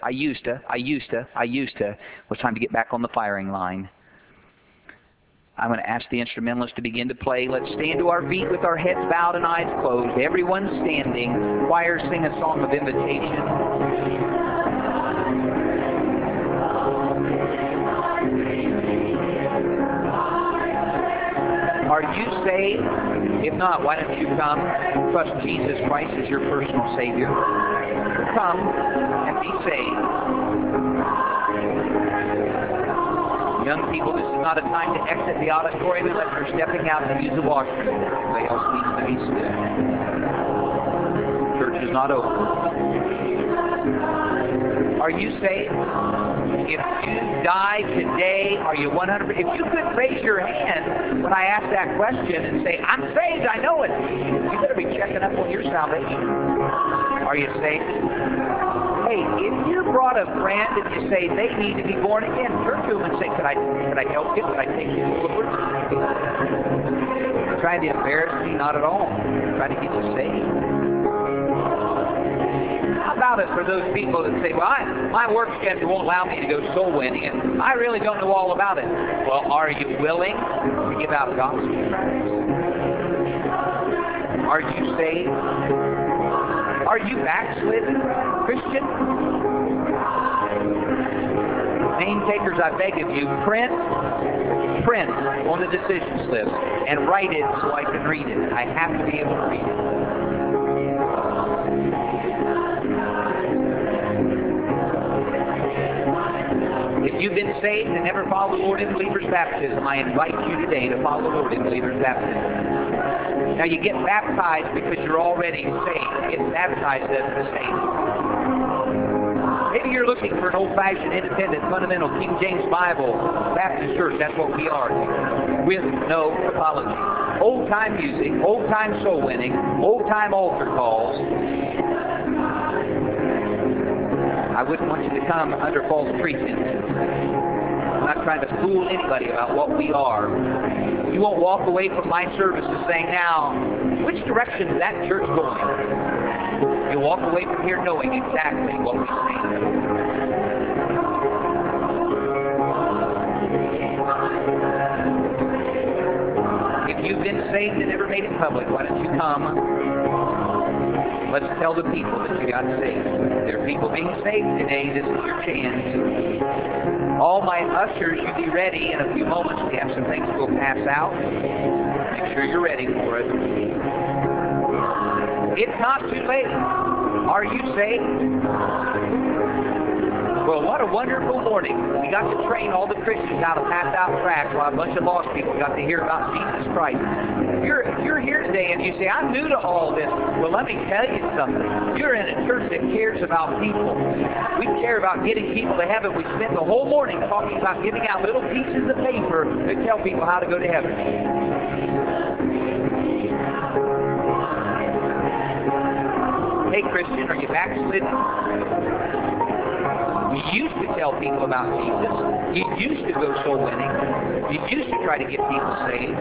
Well, it's time to get back on the firing line. I'm going to ask the instrumentalists to begin to play. Let's stand to our feet with our heads bowed and eyes closed. Everyone standing. Choir sing a song of invitation. Are you saved? If not, why don't you come? Trust Jesus Christ as your personal Savior. Come and be saved. Young people, this is not a time to exit the auditorium unless you're stepping out to use the washroom. Everybody else needs to be still. Church is not open. Are you saved? If you die today, are you 100%? If you could raise your hand when I ask that question and say, I'm saved, I know it, you better be checking up on your salvation. Are you saved? Hey, if you brought a friend and you say they need to be born again, turn to them and say, could I help you? Could I take you to the Lord? Trying to embarrass me? Not at all. Trying to get you saved. How about it for those people that say, well, my work schedule won't allow me to go soul winning, and I really don't know all about it. Well, are you willing to give out gospel tracts? Are you saved? Are you backslidden, Christian? Name takers, I beg of you, print on the decision slip and write it so I can read it. I have to be able to read it. If you've been saved and never followed the Lord in believer's baptism, I invite you today to follow the Lord in believer's baptism. Now you get baptized because you're already saved. Get baptized as the saved. Maybe you're looking for an old-fashioned, independent, fundamental King James Bible Baptist church. That's what we are. With no apology. Old-time music, old-time soul winning, old-time altar calls. I wouldn't want you to come under false pretense. I'm not trying to fool anybody about what we are. You won't walk away from my services saying, now, which direction is that church going? You'll walk away from here knowing exactly what we stand. If If you've been saved and never made it public, why don't you come? Let's tell the people that you got saved. There are people being saved today. This is your chance. All my ushers, you be ready. In a few moments, we have some things we'll pass out. Make sure you're ready for it. It's not too late. Are you saved? Well, what a wonderful morning. We got to train all the Christians how to pass out tracts while a bunch of lost people got to hear about Jesus Christ. If you're here today and you say, I'm new to all this, well, let me tell you something. You're in a church that cares about people. We care about getting people to heaven. We spent the whole morning talking about giving out little pieces of paper that tell people how to go to heaven. Hey, Christian, are you backslidden? You used to tell people about Jesus. You used to go soul winning. You used to try to get people saved.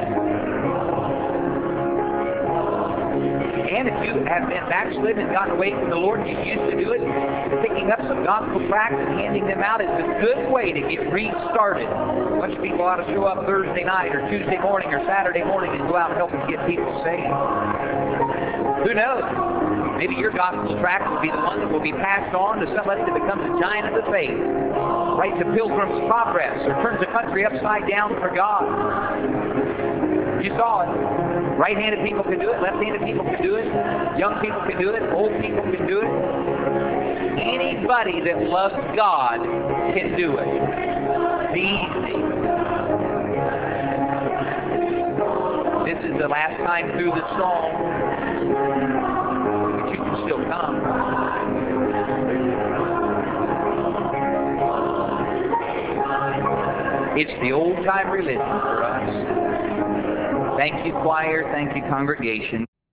And if you have been backslidden and gotten away from the Lord, you used to do it, picking up some gospel tracts and handing them out is a good way to get restarted. A bunch of people ought to show up Thursday night or Tuesday morning or Saturday morning and go out and help them get people saved. Who knows? Maybe your gospel tract will be the one that will be passed on to somebody that becomes a giant of the faith, writes a Pilgrim's Progress, or turns the country upside down for God. You saw it. Right-handed people can do it. Left-handed people can do it. Young people can do it. Old people can do it. Anybody that loves God can do it. It's easy. This is the last time through the song. You can still come. It's the old-time religion for us. Thank you, choir. Thank you, congregation.